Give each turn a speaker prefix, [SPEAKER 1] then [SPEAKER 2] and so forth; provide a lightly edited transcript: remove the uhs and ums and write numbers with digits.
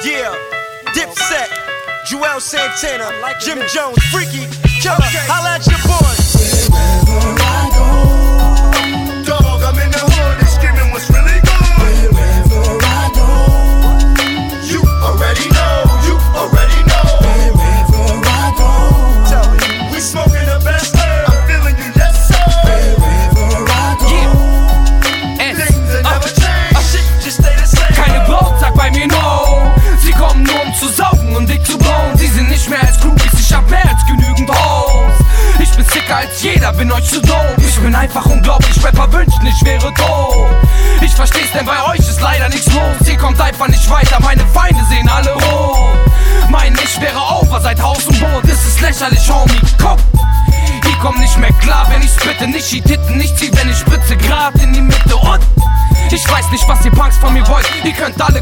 [SPEAKER 1] Yeah, Dipset, Joel Santana, Jim Jones, Freaky, Killer, holla at your boys.
[SPEAKER 2] Wherever I go,
[SPEAKER 3] Dog, I'm in the hood and screaming what's really good.
[SPEAKER 2] wherever I go,
[SPEAKER 3] You already know, you already know.
[SPEAKER 2] wherever I go,
[SPEAKER 1] Tell me,
[SPEAKER 3] We smoking the best herb. I'm feeling you, yes sir.
[SPEAKER 2] wherever I go.
[SPEAKER 3] Things that never change. Shit just stay the same.
[SPEAKER 4] Keine Braut sagt bei mir no. Sie kommen nur um zu saugen und dick zu bauen. Sie sind nicht mehr als Groupies, ich hab mehr als genügend Hoes. Ich bin sicker als jeder, bin euch zu dope. Ich bin einfach unglaublich, Rapper wünschten, ich wäre tot. Ich versteh's, denn bei euch ist leider nichts los. Ihr kommt einfach nicht weiter, meine Feinde sehen alle rot. Mein Ich wäre over seit Haus und Boot. Das ist lächerlich, Homie, komm. Ihr kommt nicht mehr klar, wenn ich spitte. Nicht die Titten, nicht zieh, wenn ich spritze grad in die Mitte. Und ich weiß nicht, was ihr Punks von mir wollt. Ihr könnt alle